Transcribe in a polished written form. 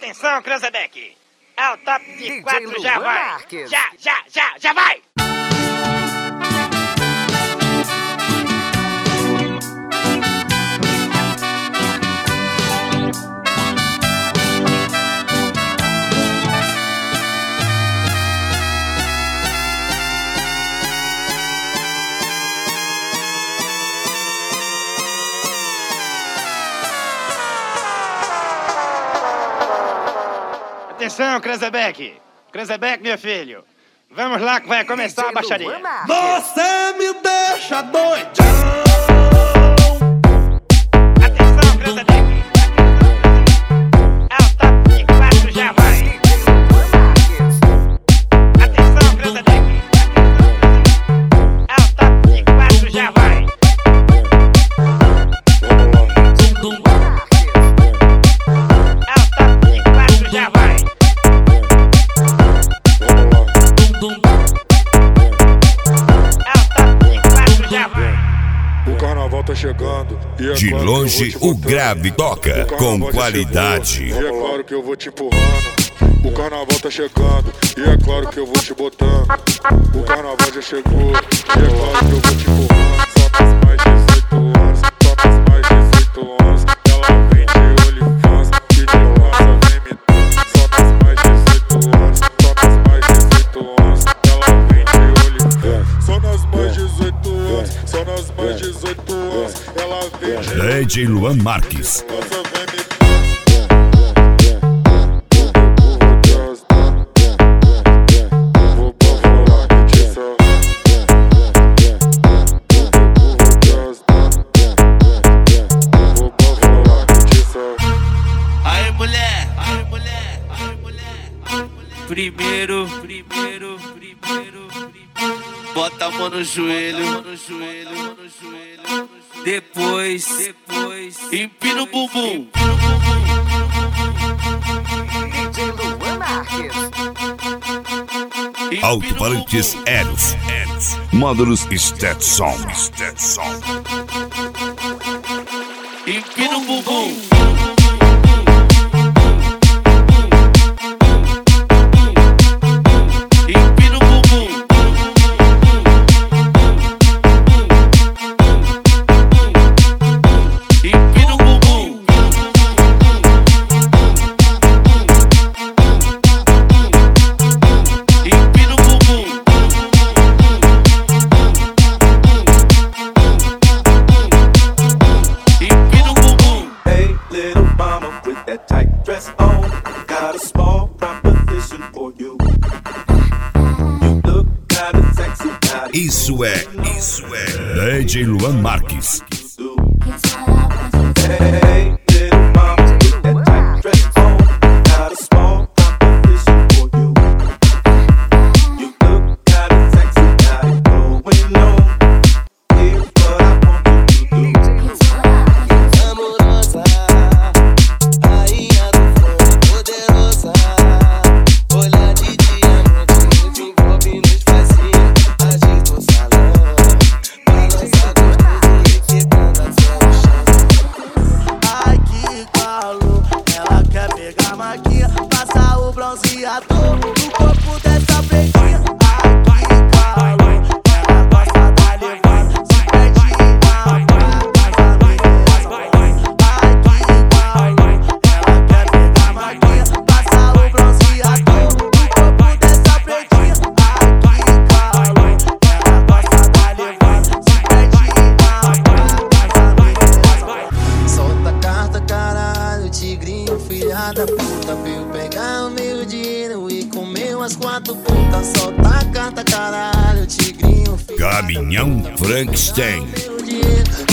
Atenção, Cranzebeck! Ao top de 4 já vai! Já vai! Atenção, Cranzebeck! Cranzebeck, meu filho! Vamos lá que vai começar a baixaria! Você me deixa doidão! Atenção, Cranzebeck! Ao top de 4 já vai! Atenção, Cranzebeck! Ao top de 4 já vai! Ao top de 4 já vai! O carnaval tá chegando e é de claro longe o grave toca com qualidade. E é claro que eu vou te empurrando. O carnaval tá chegando e é claro que eu vou te botando. O carnaval já chegou e é claro que eu vou te empurrando. Só nas mais 18 anos, só nas mais 18 anos. Ela vem de OnlyFans e de lança vem me dando. Só nas mais 18 anos, só nas mais 18 anos. Ela vem de OnlyFans. Só nas mais 18 anos, só nas mais 18 anos. Ela vem de DJ Luan Marques. lança vem me dando. Primeiro, bota a mão no joelho, depois, empina o bumbum. Alto-falantes Eros. Módulos Stetson. Empina o bumbum. Isso é DJ Luan Marques. Da puta veio pegar o meu dinheiro e comeu as 4 putas. Solta a carta, caralho, tigrinho. Caminhão Frankenstein. Meu dinheiro.